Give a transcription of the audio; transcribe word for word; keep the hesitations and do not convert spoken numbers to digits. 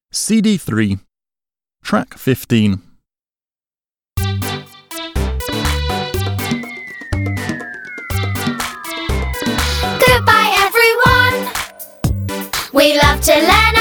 C D three, Track fifteen. Goodbye, everyone. We love to learn